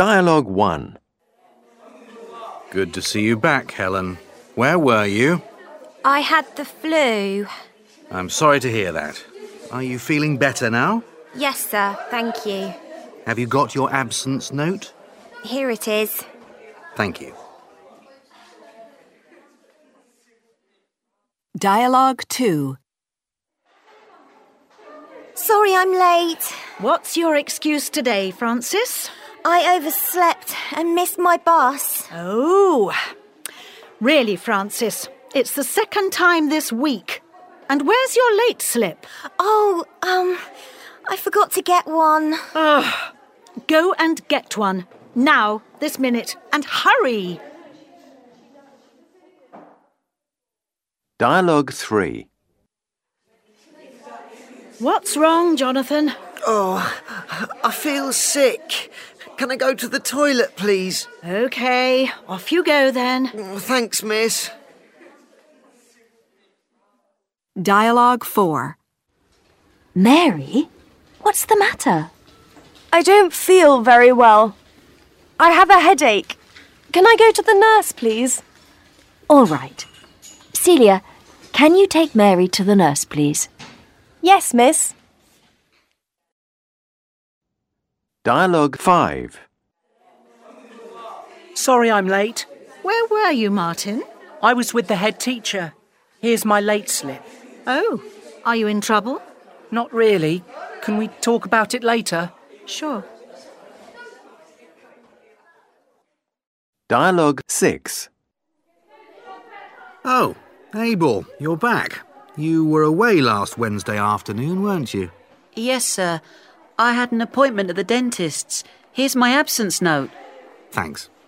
Dialogue 1. Good to see you back, Helen. Where were you? I had the flu. I'm sorry to hear that. Are you feeling better now? Yes, sir, thank you. Have you got your absence note? Here it is. Thank you. Dialogue 2. Sorry I'm late. What's your excuse today, Francis? I overslept and missed my bus. Oh, really, Francis? It's the second time this week. And where's your late slip? Oh, I forgot to get one. Go and get one. Now, this minute. And hurry! Dialogue 3. What's wrong, Jonathan? Oh, I feel sick. Can I go to the toilet, please? OK, off you go then. Oh, thanks, miss. Dialogue 4. Mary, what's the matter? I don't feel very well. I have a headache. Can I go to the nurse, please? All right. Celia, can you take Mary to the nurse, please? Yes, miss. Dialogue 5. Sorry I'm late. Where were you, Martin? I was with the head teacher. Here's my late slip. Oh, are you in trouble? Not really. Can we talk about it later? Sure. Dialogue 6. Oh, Abel, you're back. You were away last Wednesday afternoon, weren't you? Yes, sir. I had an appointment at the dentist's. Here's my absence note. Thanks.